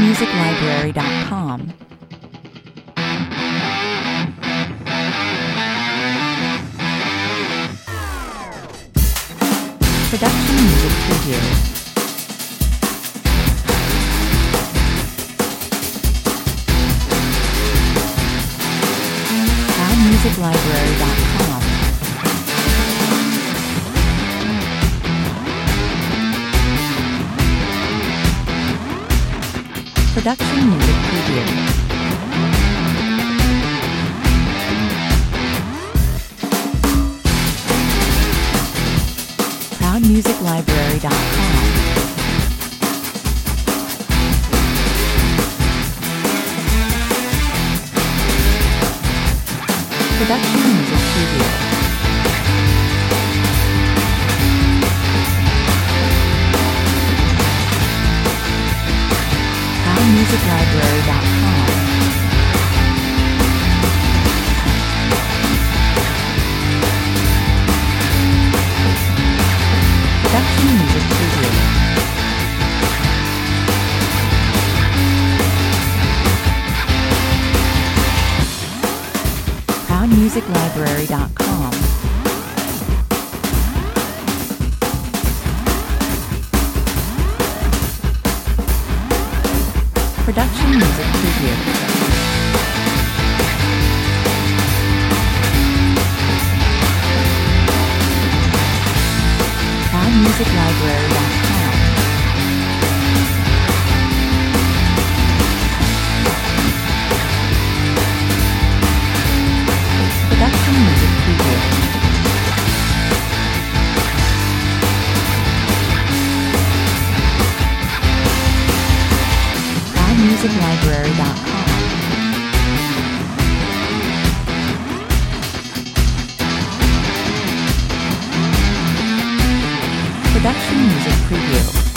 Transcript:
ProudMusicLibrary.com. Production Music Preview. ProudMusicLibrary.com. Production Music Preview. ProudMusicLibrary.com. Production Music Preview. ProudMusicLibrary.com. Production Music Preview. ProudMusicLibrary.com. Production Music Preview. ProudMusicLibrary.com. Production Music Preview. ProudMusicLibrary.com. Production Music Preview.